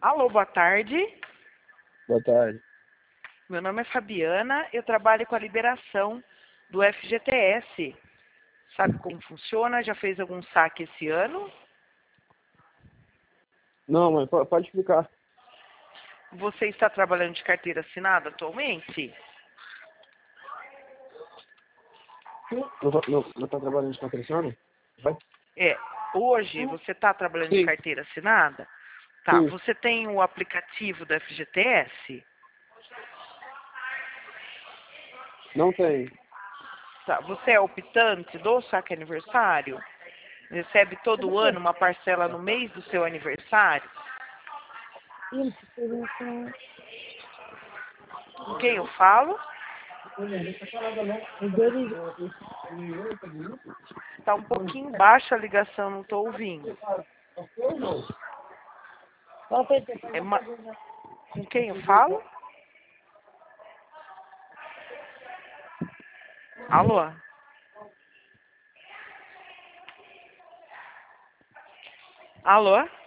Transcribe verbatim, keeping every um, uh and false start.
Alô, boa tarde. Boa tarde. Meu nome é Fabiana, eu trabalho com a liberação do F G T S. Sabe como funciona? Já fez algum saque esse ano? Não, mas po- pode explicar. Você está trabalhando de carteira assinada atualmente? Não, tá- não, não tá trabalhando de patrocínio? Vai? É, hoje você está trabalhando de Sim, carteira assinada? Tá, sim. você tem o aplicativo do F G T S? Não tem. Tá, você é optante do saque aniversário? Recebe todo ano uma parcela no mês do seu aniversário? Com quem eu falo? Está um pouquinho baixa a ligação, não estou ouvindo. É ma- Com quem eu falo? Alô? Alô?